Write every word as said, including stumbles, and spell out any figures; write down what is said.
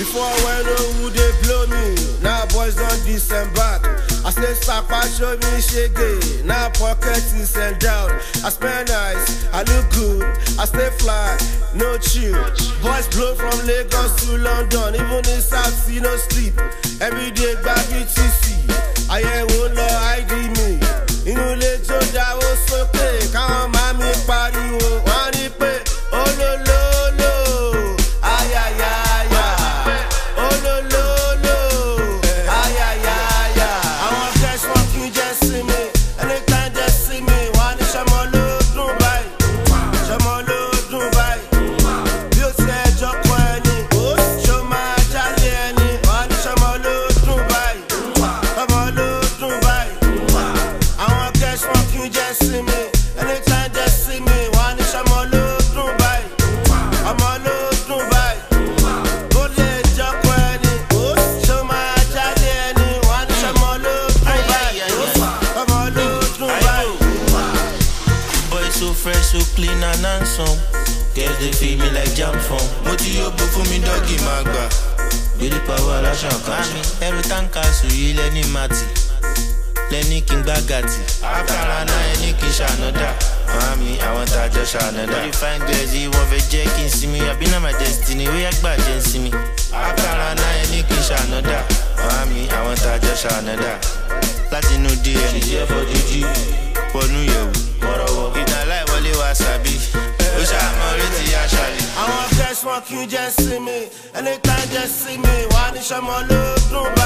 Before I know who they blow me, now boys don't disembark. I say Sapa show me shaggy, now pocket is sent down. I spend nice, I look good, I stay fly, no chill. Boys blow from Lagos to London, even in South Sea no sleep. Every day back in T C, I ain't won't know I D me. Inú ilé tó dáwó sókè, káwọn máa mi pariwo, wọ́n ní pé olólólò, ayayaya, olólólò, ayayaya. Àwọn guys wọn kì í jẹ́ sí mi, anytime they see me, wọ́n ní ṣọmọ ló dùn báyìí, ṣọmọ ló dùn báyìí. Bí ó ti ẹjọ́ kan ẹni, ṣó máa jáde ẹni, wọ́n ní ṣọmọ ló dùn báyìí, ṣọmọ ló dùn báyìí. Àwọn guys wọn kì í jẹ́ sí mi, anytime they see me, wọ́n ní ṣọmọ ló dùn báyìí, ọmọ ló dùn báyìí. Bó lè jọ́kọ̀ ẹni, ṣó máa jáde ẹni, wọ́n ní ṣọmọ ló dùn báyìí, ọmọ ló dùn báyìí. Boy so fresh, so clean and handsome. Girls they feel me like jam phone. Mo ti yóò bó fún mi dọ́gì máa gbà. Gbélé pàwọ́ aláṣà kan. Mami, ẹrù táǹkà sùn yìí lẹ́ni màtì. Lẹ́ni kí n gbá gàtì. Àkàrà náà ẹni kì í ṣànádà. Mami, àwọn tàjọ ṣànádà. Lórí fine girls yìí wọ́n fẹ́ jẹ́ kí n sinmi. Àbí náà my destiny, ó yá gbà jẹ́ n sinmi. Àkàrà náà ẹni kì í ṣànádà. Mami, àwọn tàjọ ṣànádà. Láti inú D M. Ṣiṣẹ́ fọ́dújú. Wọnú yẹ̀wò. Wọ́rọ̀wọ́. Ìdánláì wọlé wa sàbí. Ó ṣàmọ́ retí aṣáálí. Àwọn guys wọn kì í jẹ́ sí mi, anytime they see me, wọ́n ní ṣọmọ ló dùn báyìí.